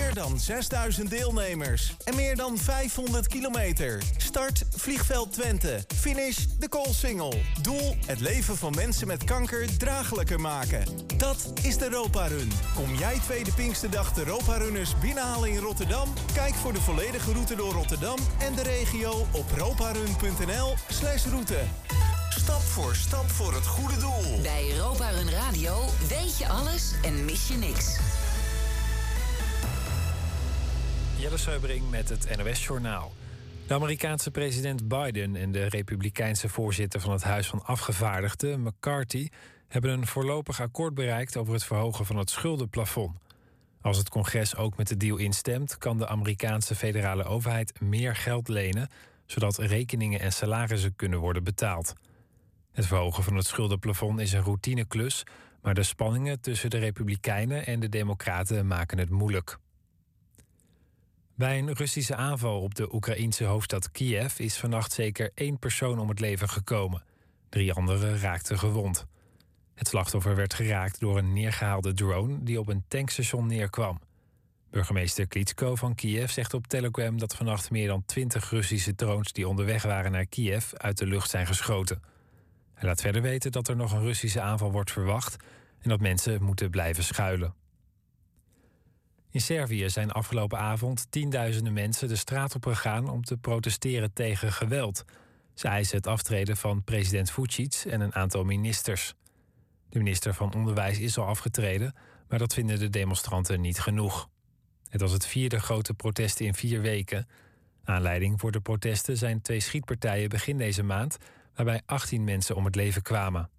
Meer dan 6000 deelnemers en meer dan 500 kilometer. Start Vliegveld Twente. Finish de Koolsingel. Doel: het leven van mensen met kanker draaglijker maken. Dat is de Europa Run. Kom jij tweede Pinksterdag de Europa Runners binnenhalen in Rotterdam? Kijk voor de volledige route door Rotterdam en de regio op roparun.nl/route. Stap voor het goede doel. Bij Europa Run Radio weet je alles en mis je niks. Jelle Seubering met het NOS-journaal. De Amerikaanse president Biden en de Republikeinse voorzitter van het Huis van Afgevaardigden, McCarthy, hebben een voorlopig akkoord bereikt over het verhogen van het schuldenplafond. Als het congres ook met de deal instemt, kan de Amerikaanse federale overheid meer geld lenen, zodat rekeningen en salarissen kunnen worden betaald. Het verhogen van het schuldenplafond is een routineklus, maar de spanningen tussen de Republikeinen en de Democraten maken het moeilijk. Bij een Russische aanval op de Oekraïense hoofdstad Kiev is vannacht zeker 1 persoon om het leven gekomen. 3 anderen raakten gewond. Het slachtoffer werd geraakt door een neergehaalde drone die op een tankstation neerkwam. Burgemeester Klitschko van Kiev zegt op Telegram dat vannacht meer dan 20 Russische drones die onderweg waren naar Kiev uit de lucht zijn geschoten. Hij laat verder weten dat er nog een Russische aanval wordt verwacht en dat mensen moeten blijven schuilen. In Servië zijn afgelopen avond tienduizenden mensen de straat op gegaan om te protesteren tegen geweld. Ze eisen het aftreden van president Vučić en een aantal ministers. De minister van Onderwijs is al afgetreden, maar dat vinden de demonstranten niet genoeg. Het was het 4e grote protest in 4 weken. Aanleiding voor de protesten zijn 2 schietpartijen begin deze maand, waarbij 18 mensen om het leven kwamen.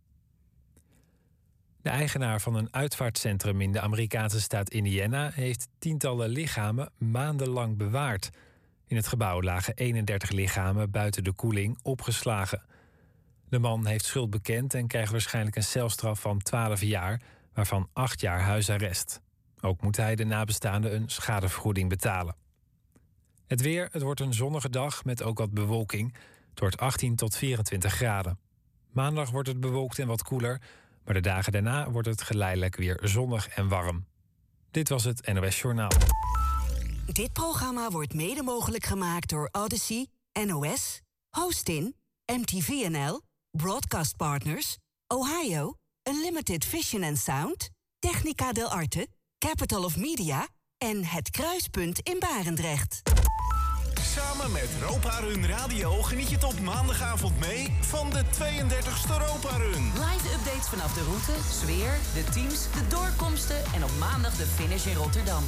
De eigenaar van een uitvaartcentrum in de Amerikaanse staat Indiana heeft tientallen lichamen maandenlang bewaard. In het gebouw lagen 31 lichamen buiten de koeling opgeslagen. De man heeft schuld bekend en krijgt waarschijnlijk een celstraf van 12 jaar, waarvan 8 jaar huisarrest. Ook moet hij de nabestaanden een schadevergoeding betalen. Het weer, het wordt een zonnige dag met ook wat bewolking. Het wordt 18 tot 24 graden. Maandag wordt het bewolkt en wat koeler, maar de dagen daarna wordt het geleidelijk weer zonnig en warm. Dit was het NOS Journaal. Dit programma wordt mede mogelijk gemaakt door Odyssey, NOS, Hostin, MTVNL, Broadcast Partners, Ohio, Unlimited Vision and Sound, Technica del Arte, Capital of Media en Het Kruispunt in Barendrecht. Samen met Europa Run Radio geniet je tot maandagavond mee van de 32e Europa Run. Live updates vanaf de route, sfeer, de teams, de doorkomsten en op maandag de finish in Rotterdam.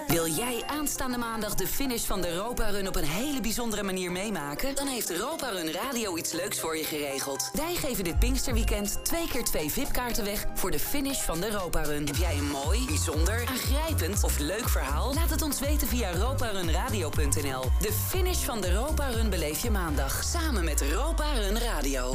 Wil jij aanstaande maandag de finish van de Europa Run op een hele bijzondere manier meemaken? Dan heeft Europa Run Radio iets leuks voor je geregeld. Wij geven dit Pinksterweekend 2 keer 2 VIP-kaarten weg voor de finish van de Europa Run. Heb jij een mooi, bijzonder, aangrijpend of leuk verhaal? Laat het ons weten via europarunradio.nl. De finish van de Europa Run beleef je maandag. Samen met Europa Run Radio.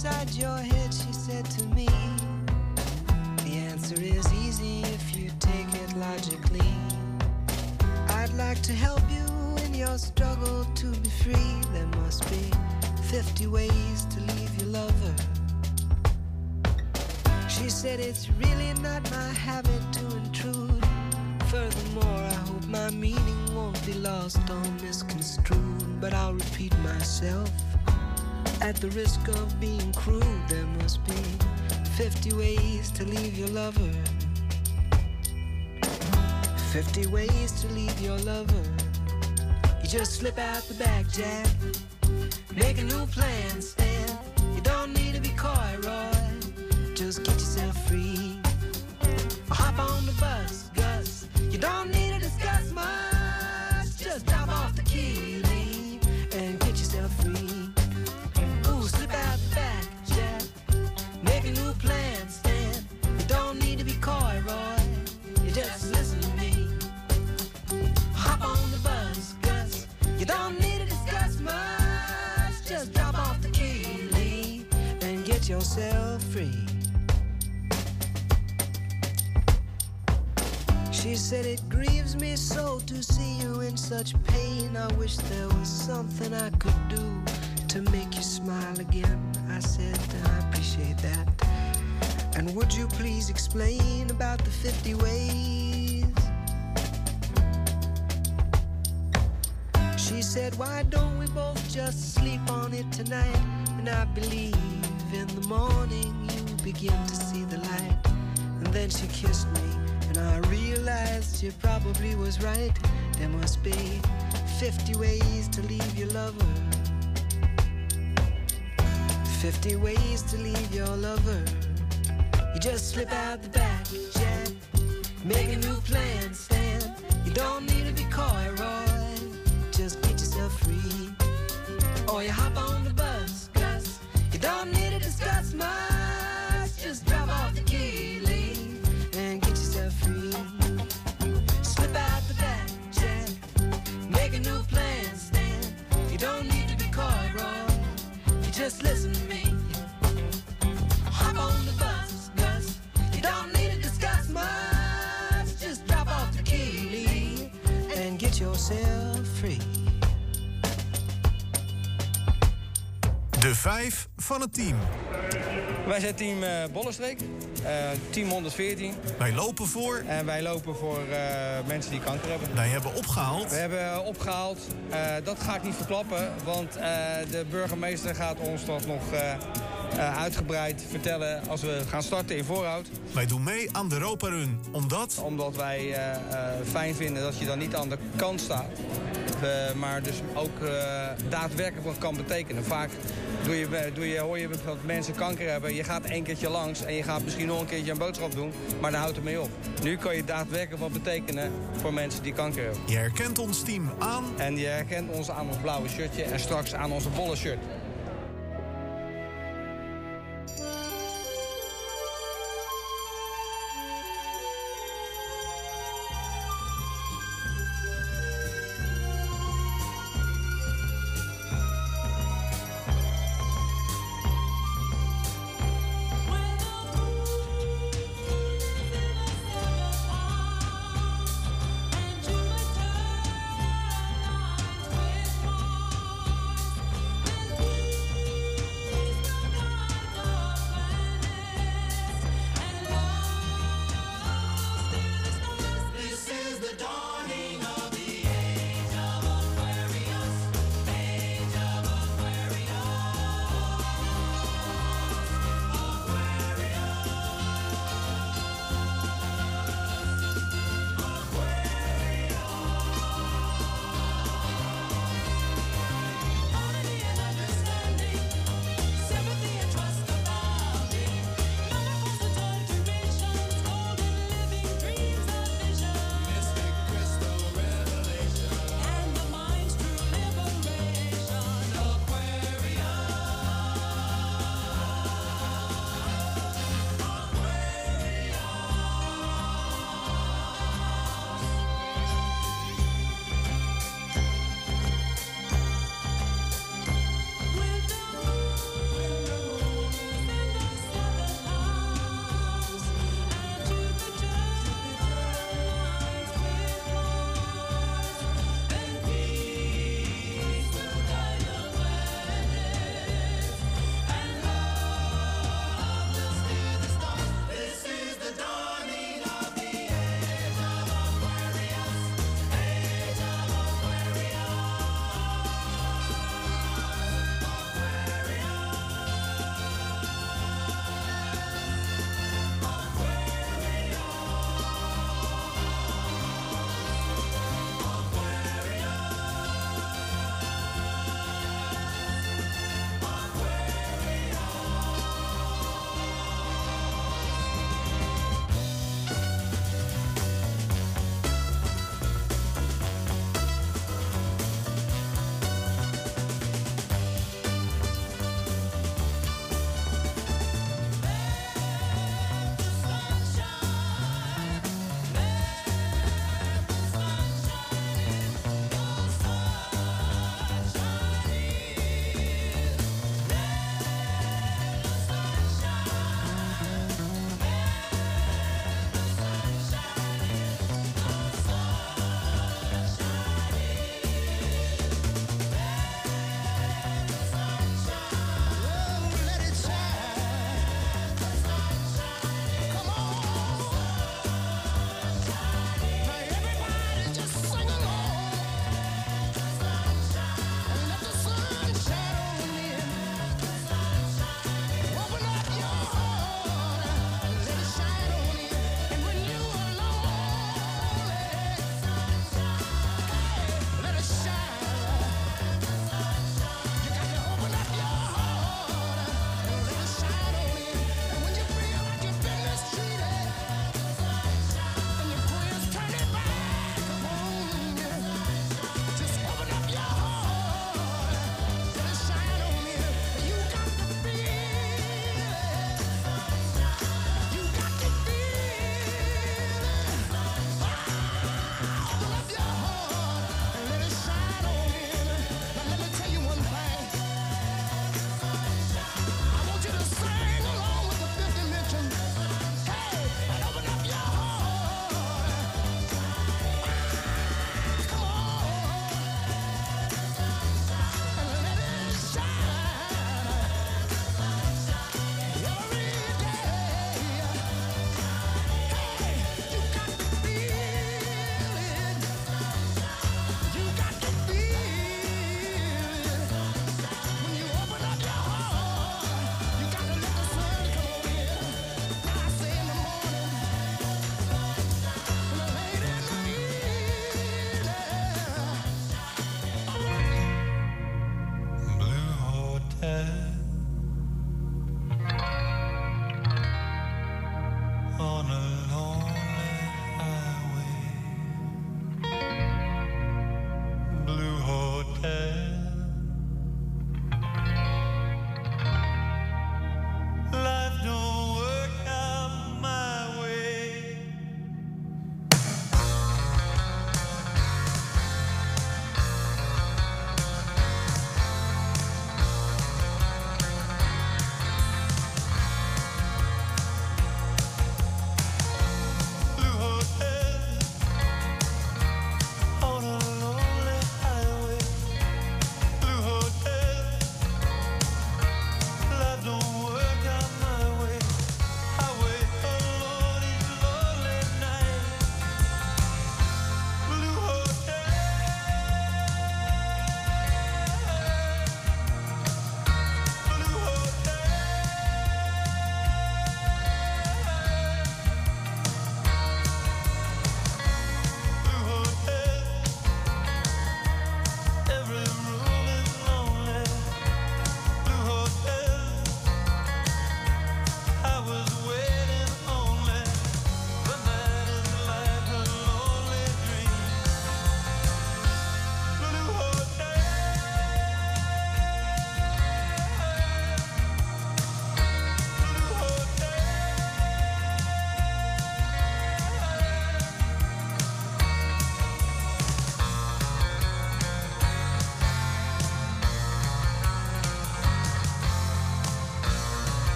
inside your head, she said to me. The answer is easy if you take it logically. I'd like to help you in your struggle to be free. There must be 50 ways to leave your lover. She said it's really not my habit to intrude. Furthermore, I hope my meaning won't be lost or misconstrued. But I'll repeat myself at the risk of being crude. There must be 50 ways to leave your lover. 50 ways to leave your lover. You just slip out the back, Jack. Make a new plan, Stan. You don't need to be coy, Roy. Just get yourself free. Hop on the bus, Gus. You don't need to discuss much. Just drop off the key, leave, and get yourself free. Ooh, slip out the back, Jack. Make a new plan, Stan. You don't need to be coy, Roy. You just listen to me. Hop on the bus, Gus. You don't need to discuss much. Just drop off the key, leave, and get yourself free. She said it grieves me so to see you in such pain. I wish there was something I could do to make you smile again. I said I appreciate that. And would you please explain about the 50 ways? She said, why don't we both just sleep on it tonight? And I believe in the morning you begin to see the light. And then she kissed me, and I realized she probably was right. There must be 50 ways to leave your lover. 50 ways to leave your lover. You just slip out the back, Jack. Make a new plan, Stan. You don't need to be coy, Roy. Just get yourself free. Or you hop on the bus, Gus. You don't need to discuss much. Just drop off the key, leave, and get yourself free. Slip out the back, Jack. Make a new plan, Stan. You don't need to be coy, Roy. You just listen to me. Hop on the bus, Gus. You don't need to discuss much. Just drop off the key, leave, and get yourself free. De 5 van het team. Wij zijn team Bollenstreek, team 114. Wij lopen voor. En wij lopen voor mensen die kanker hebben. Wij hebben opgehaald. We hebben opgehaald. Dat ga ik niet verklappen, want de burgemeester gaat ons dat nog uitgebreid vertellen als we gaan starten in Voorhout. Wij doen mee aan de Europa Run, Omdat wij fijn vinden dat je dan niet aan de kant staat. Maar dus ook daadwerkelijk wat kan betekenen. Vaak hoor je dat mensen kanker hebben. Je gaat 1 keertje langs en je gaat misschien nog een keertje een boodschap doen. Maar daar houdt het mee op. Nu kan je daadwerkelijk wat betekenen voor mensen die kanker hebben. Je herkent ons team aan. En je herkent ons aan ons blauwe shirtje en straks aan onze bolle shirt.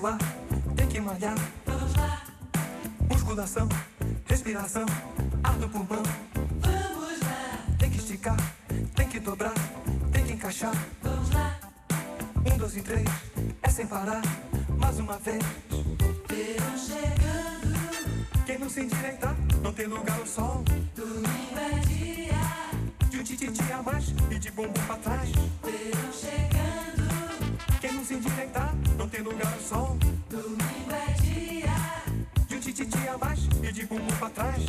suar, tem que malhar. Vamos lá. Musculação, respiração, ar no pulmão. Vamos lá. Tem que esticar, tem que dobrar, tem que encaixar. Vamos lá. 1, 2 e 3, é sem parar, mais uma vez. Verão chegando. Quem não se endireitar, não tem lugar ao sol. Domingo é dia de um tititi a mais e de bumbum pra trás. Verão chegando. Quem não se endireitar, não tem lugar ao sol. Domingo é dia de um tititi a mais e de bumbum pra trás.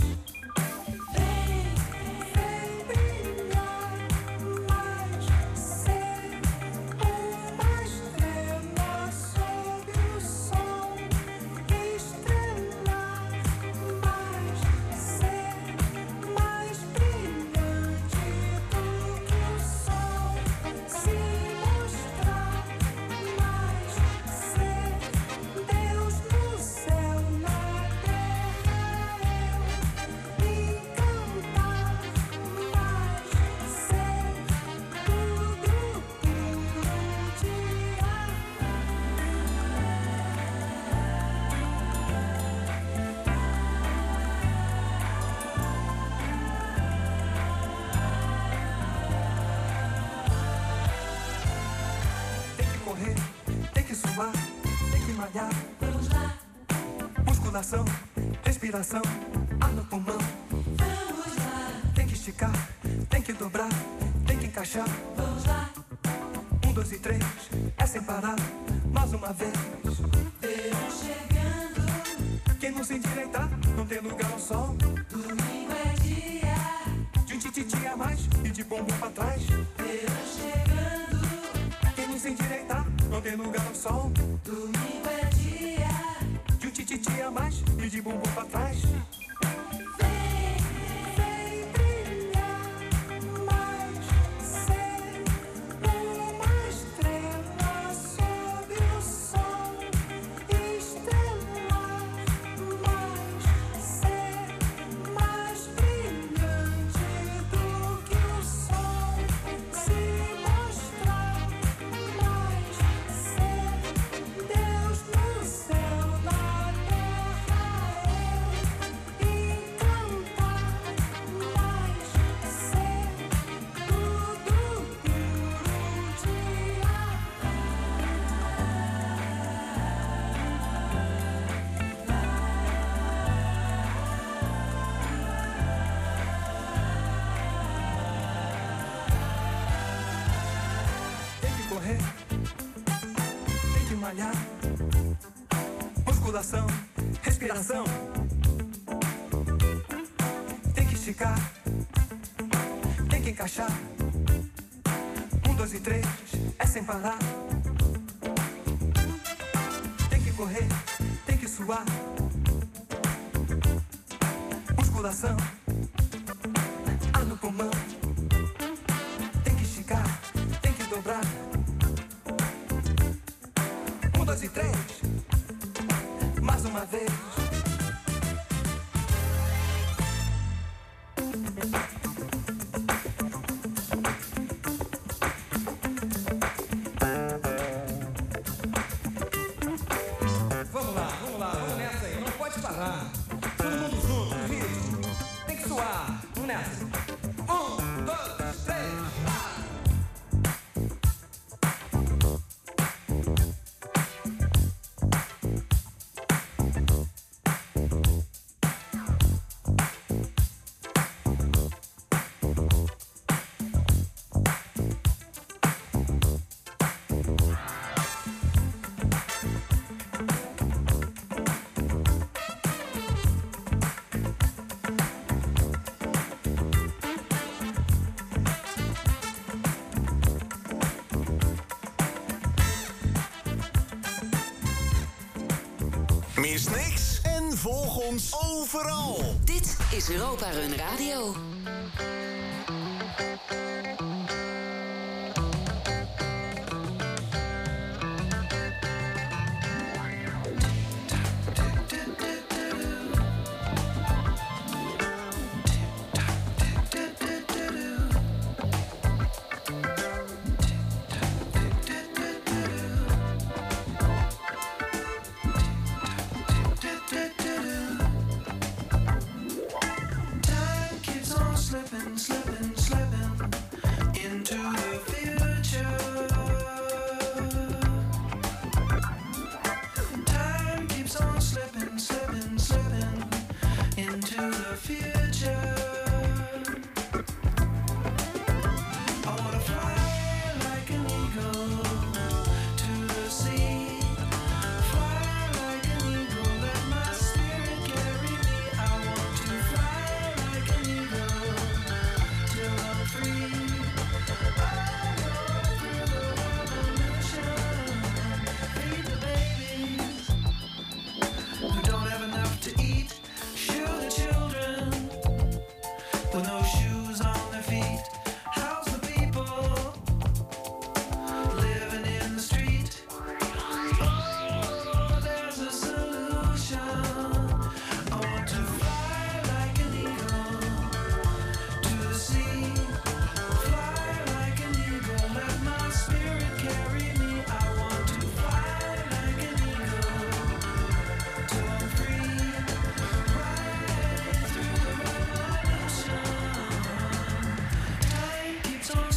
Vamos lá. Musculação, respiração, ar no pulmão. Vamos lá. Tem que esticar, tem que dobrar, tem que encaixar. Vamos lá. 1, 2 e 3, é sem parar, mais uma vez. Verão chegando. Quem não se endireitar, não tem lugar ao sol. Domingo é dia de um tititi a mais e de bumbum pra trás. Verão chegando. Quem não se endireitar, não tem lugar ao sol. Domingo é dia de um tititi a mais e de bumbum pra trás. Tem que malhar. Musculação, respiração. Tem que esticar, tem que encaixar. 1, 2 e 3, é sem parar. Tem que correr, tem que suar. Musculação, ar no pulmão. Tem que esticar, tem que dobrar. 1, 2 e 3, mais uma vez. Vamos lá, vamos nessa aí, não pode parar. Todo mundo junto, no ritmo. Tem que suar, vamos nessa. 1, 2, 3, Mis niks en volg ons overal. Dit is Europa Run Radio.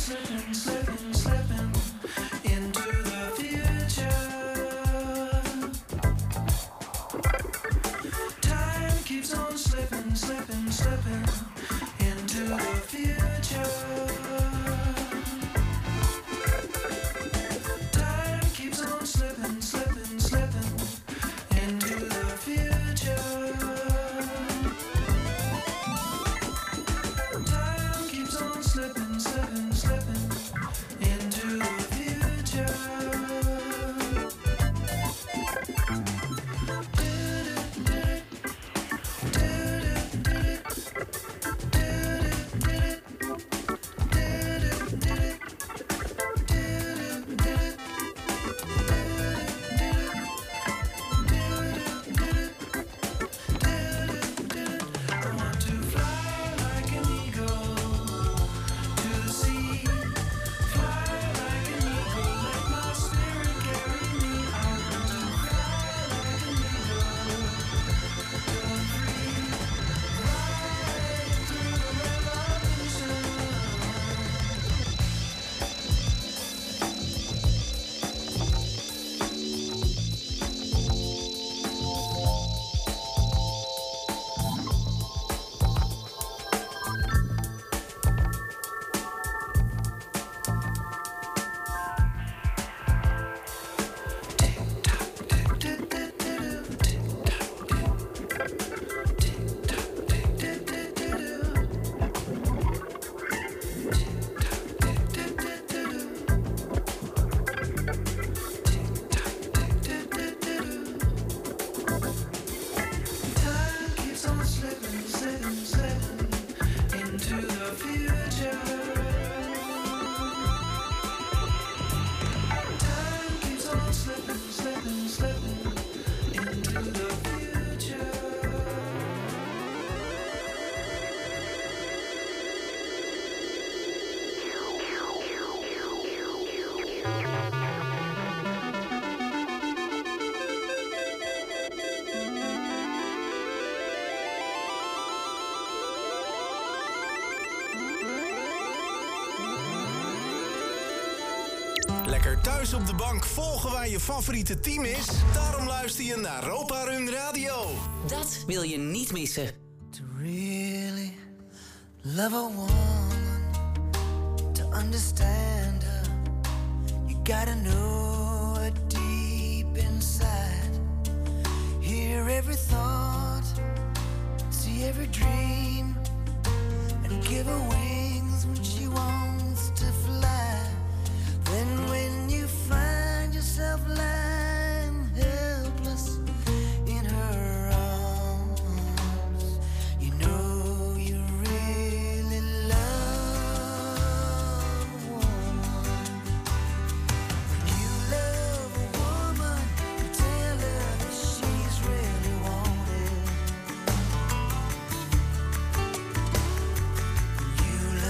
slipping, slipping, slipping into the future. Time keeps on slipping, slipping, slipping into the future. Time keeps on slipping, slipping, slipping into the future. Time keeps on slipping, slipping, slipping into the future. Lekker thuis op de bank volgen waar je favoriete team is? Daarom luister je naar Europa Run Radio. Dat wil je niet missen. To really love a woman, to understand her, you gotta know her deep inside. Hear every thought, see every dream, and give her wings when she wants to fly. Then when you find yourself lying helpless in her arms, you know you really love a woman. When you love a woman, you tell her that she's really wanted. When you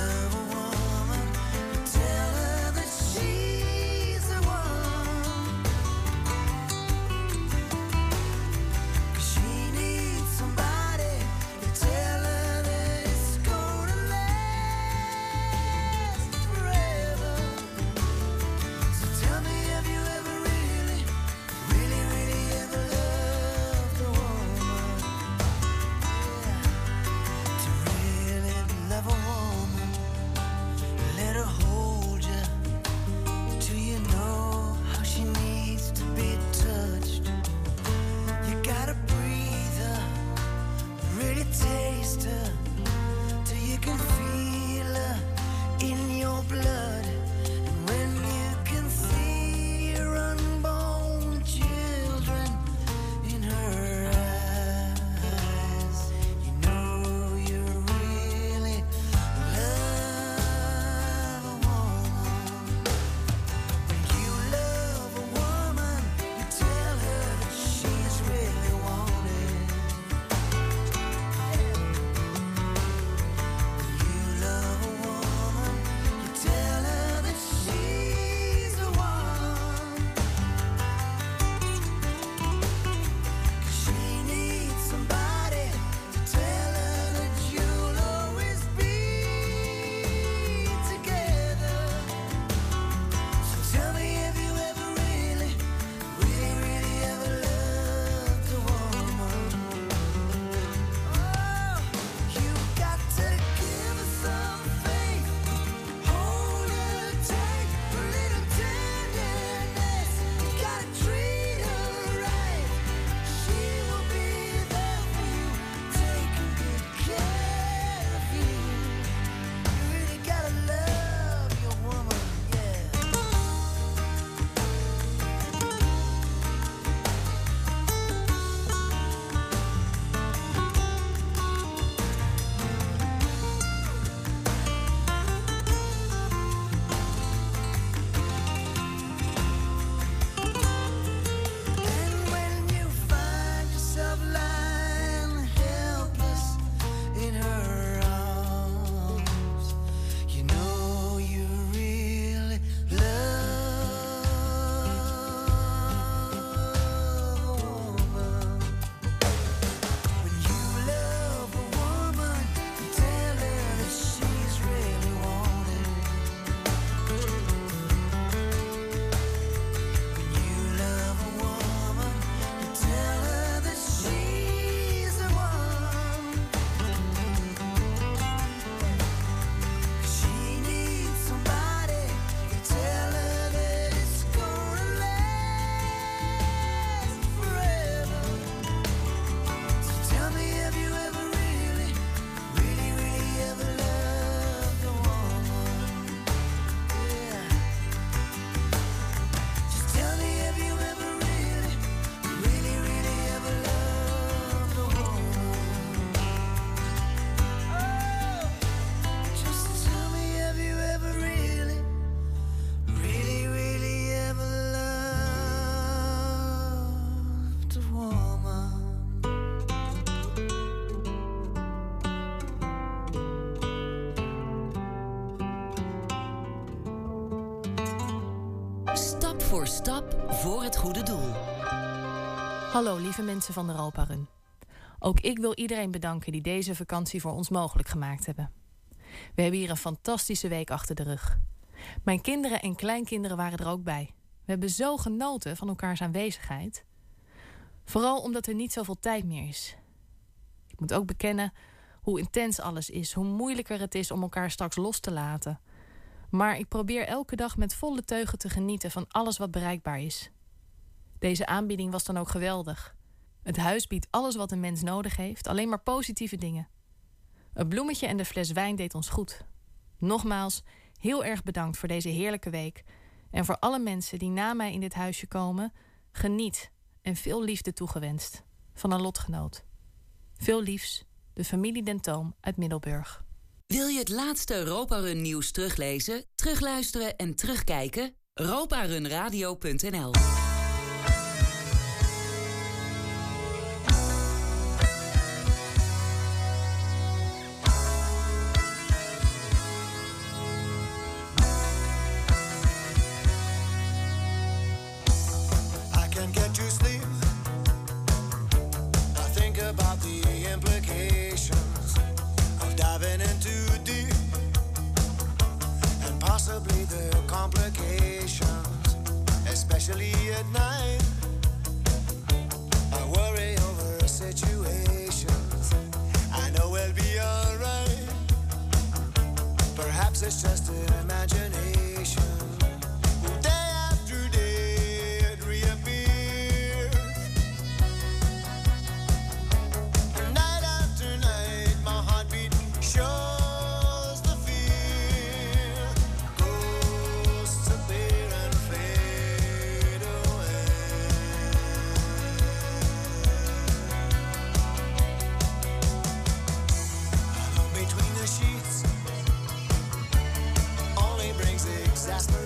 voor stap voor het goede doel. Hallo lieve mensen van de Europa Run. Ook ik wil iedereen bedanken die deze vakantie voor ons mogelijk gemaakt hebben. We hebben hier een fantastische week achter de rug. Mijn kinderen en kleinkinderen waren er ook bij. We hebben zo genoten van elkaars aanwezigheid. Vooral omdat er niet zoveel tijd meer is. Ik moet ook bekennen hoe intens alles is, hoe moeilijker het is om elkaar straks los te laten. Maar ik probeer elke dag met volle teugen te genieten van alles wat bereikbaar is. Deze aanbieding was dan ook geweldig. Het huis biedt alles wat een mens nodig heeft, alleen maar positieve dingen. Het bloemetje en de fles wijn deed ons goed. Nogmaals, heel erg bedankt voor deze heerlijke week. En voor alle mensen die na mij in dit huisje komen, geniet en veel liefde toegewenst. Van een lotgenoot. Veel liefs, de familie Den Toom uit Middelburg. Wil je het laatste Europa-Run nieuws teruglezen, terugluisteren en terugkijken? roparunradio.nl. Possibly the complications, especially at night. I worry over situations. I know we'll be alright. Perhaps it's just an imagination. Day after day it reappears. Night after night my heartbeat shows. Exasperate.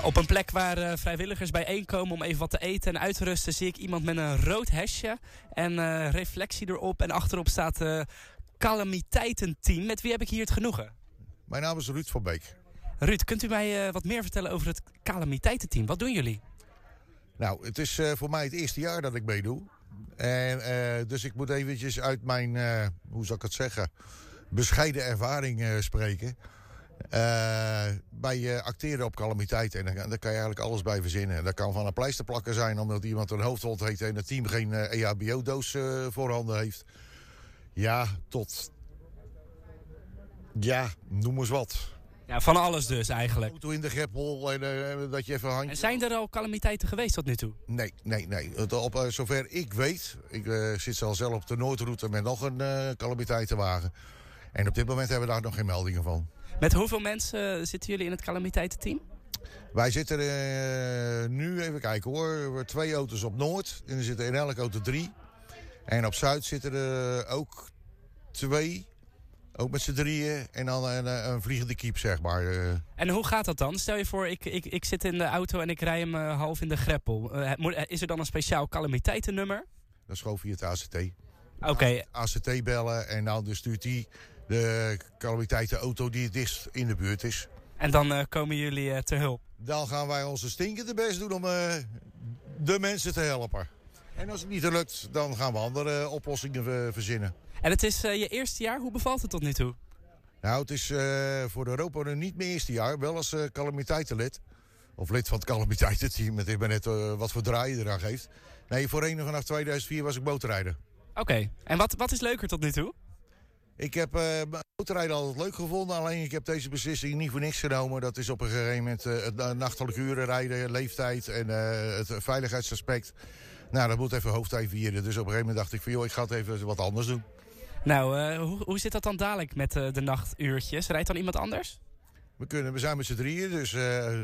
Op een plek waar vrijwilligers bijeenkomen om even wat te eten en uit te rusten, zie ik iemand met een rood hesje en reflectie erop. En achterop staat calamiteitenteam. Met wie heb ik hier het genoegen? Mijn naam is Ruud van Beek. Ruud, kunt u mij wat meer vertellen over het calamiteitenteam? Wat doen jullie? Nou, het is voor mij het eerste jaar dat ik meedoe. En dus ik moet eventjes uit mijn, hoe zal ik het zeggen, bescheiden ervaring spreken. Bij acteren op calamiteiten. En daar kan je eigenlijk alles bij verzinnen. Dat kan van een pleisterplakker zijn omdat iemand een hoofdwond heeft en het team geen EHBO-doos voorhanden heeft. Ja, tot... Ja, noem eens wat. Ja, van alles dus eigenlijk. Auto in de greppel en dat je even een handje... En zijn er al calamiteiten geweest tot nu toe? Nee. Op zover ik weet, ik zit zelf op de Noordroute met nog een calamiteitenwagen. En op dit moment hebben we daar nog geen meldingen van. Met hoeveel mensen zitten jullie in het calamiteitenteam? Wij zitten nu, even kijken hoor, 2 auto's op Noord. En er zitten in elke auto 3. En op Zuid zitten er ook 2... Ook met z'n 3 en dan een vliegende kiep, zeg maar. En hoe gaat dat dan? Stel je voor, ik zit in de auto en ik rij hem half in de greppel. Is er dan een speciaal calamiteitennummer? Dan schoof je het ACT. Oké. ACT bellen en dan stuurt hij de calamiteitenauto die het dichtst in de buurt is. En dan komen jullie te hulp? Dan gaan wij onze stinkende best doen om de mensen te helpen. En als het niet lukt, dan gaan we andere oplossingen verzinnen. En het is je eerste jaar. Hoe bevalt het tot nu toe? Nou, het is voor de Europa niet mijn eerste jaar. Wel als calamiteitenlid. Of lid van het calamiteitenteam. Ik ben net wat voor draaien eraan geeft. Nee, voorheen vanaf 2004 was ik motorrijder. Oké. En wat is leuker tot nu toe? Ik heb motorrijden altijd leuk gevonden. Alleen ik heb deze beslissing niet voor niks genomen. Dat is op een gegeven moment het nachtelijke uren rijden, leeftijd en het veiligheidsaspect. Nou, dat moet even hoofdtijd vieren. Dus op een gegeven moment dacht ik van joh, ik ga het even wat anders doen. Nou, hoe zit dat dan dadelijk met de nachtuurtjes? Rijdt dan iemand anders? We zijn met z'n 3, dus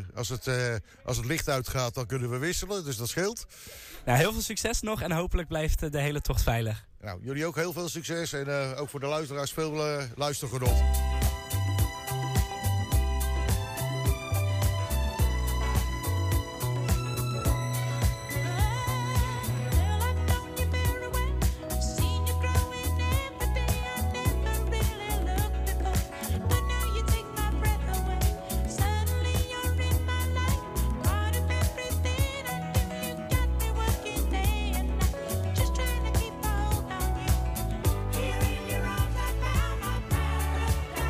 als het licht uitgaat, dan kunnen we wisselen. Dus dat scheelt. Nou, heel veel succes nog en hopelijk blijft de hele tocht veilig. Nou, jullie ook heel veel succes en ook voor de luisteraars veel luistergenot. Here in your arms, I found my paradise.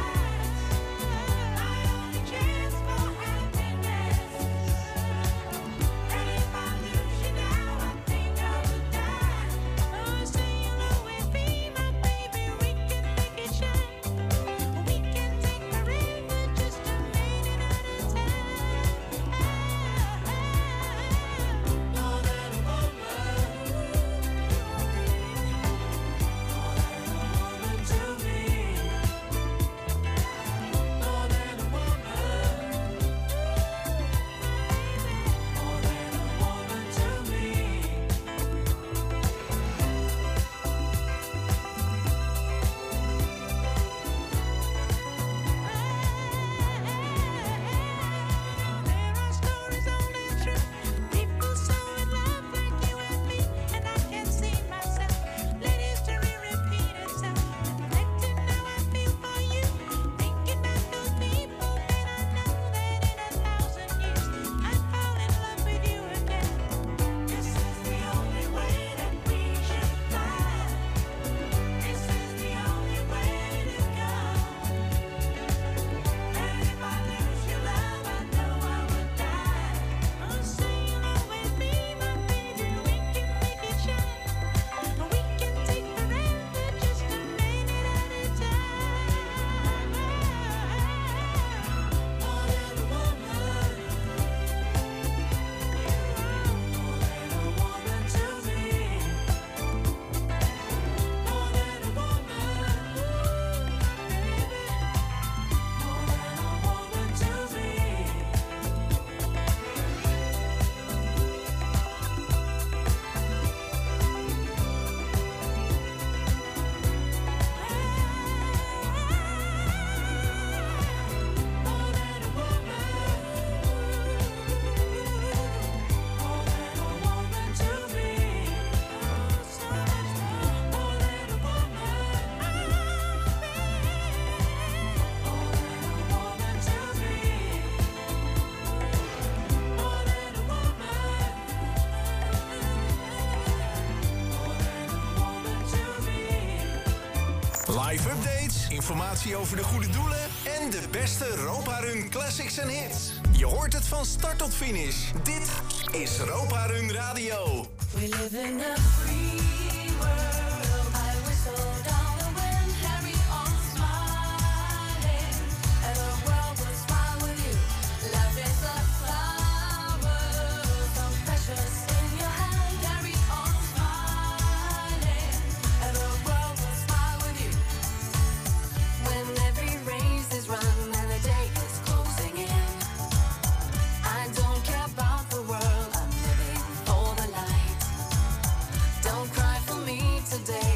Live updates, informatie over de goede doelen en de beste Europa Run classics en hits. Je hoort het van start tot finish. Dit is Europa Run Radio. We live in a free world. I whistle down the wind, carry on smiling, and the world will smile with you. Life is a flower, so precious in your hand. Carry on smiling, and the world will smile with you. When every race is run and the day is closing in, I don't care about the world. I'm living for the light. Don't cry for me today.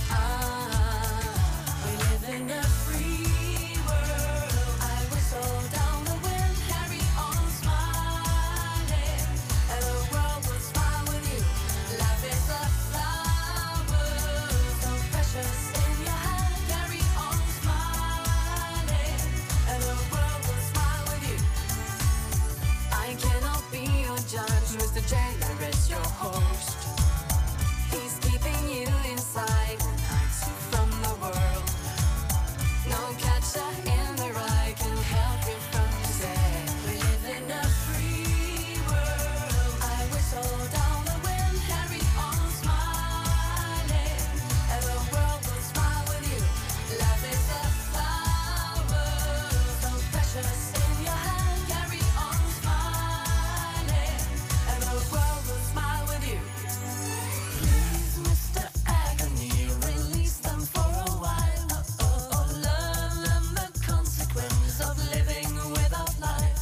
We live in a free world. I whistle down the wind, carry on smiling, and the world will smile with you. Life is a flower, so precious in your hand. Carry on smiling, and the world will smile with you. I cannot be your judge, Mr. Jailer is your host. He's keeping you inside and hides you from the world. No catcher in the rye can help you from today. We live in a free world. I whistle down the wind, carry on smiling, and the world will smile with you. Life is a flower, so precious in your hand. Carry on smiling, and the world will smile with you. Please, Mr. Agony, release them for a while. Learn them the consequence of living without life.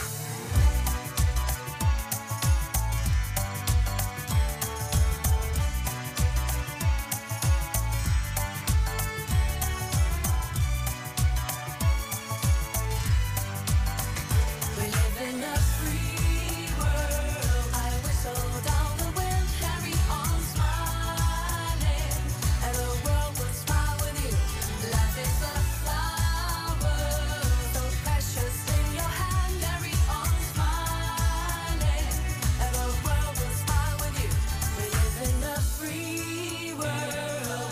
We live in a free world. I whistle down the wind, carry on smiling, and the world will smile with you. Life is a flower, so precious in your hand. Carry on smiling, and the world will smile with you. We live in a free world.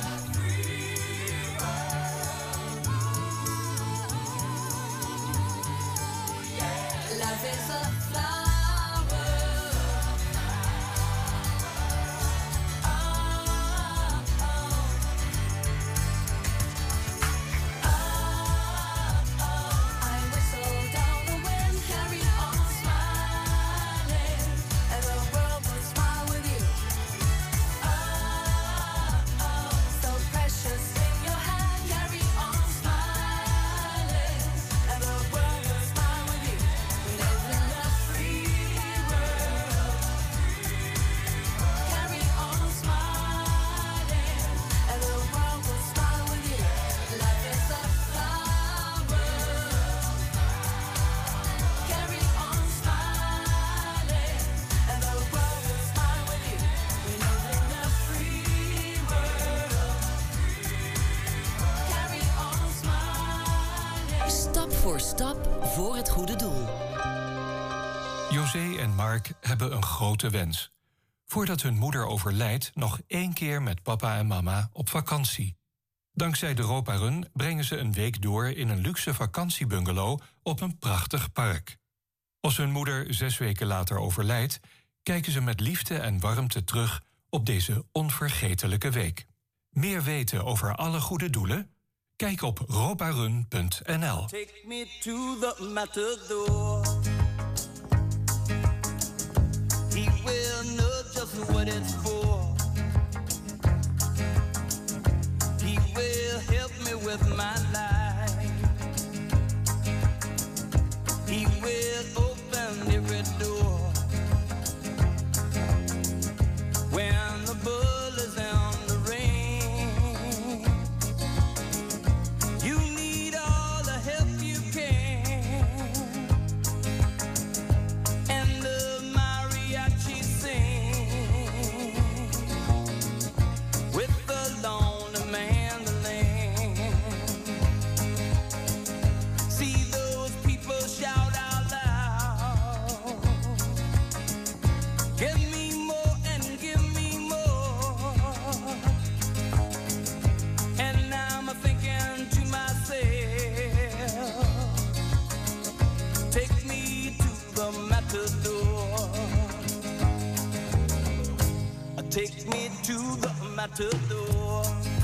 Life is a flower. I whistle down the wind, carry on smiling, and the world will smile with you. So precious in your hand, carry on smiling, and the world will smile with you. We live in a free world. Carry on smiling, and the world will smile with you. Life is a flower. Carry on smiling, and the world will smile with you. We live in a free world. Carry on smiling. Stap voor stap voor het goede doel. José en Mark hebben een grote wens. Voordat hun moeder overlijdt, nog 1 keer met papa en mama op vakantie. Dankzij de Europa Run brengen ze een week door in een luxe vakantiebungalow op een prachtig park. Als hun moeder 6 weken later overlijdt, kijken ze met liefde en warmte terug op deze onvergetelijke week. Meer weten over alle goede doelen? Kijk op roparun.nl. Take me to the matador. He will know just what it's for. He will help me with my life. He will open every door. When the bull is on the ring, you need all the help you can. And the mariachi sing. take me to the matador.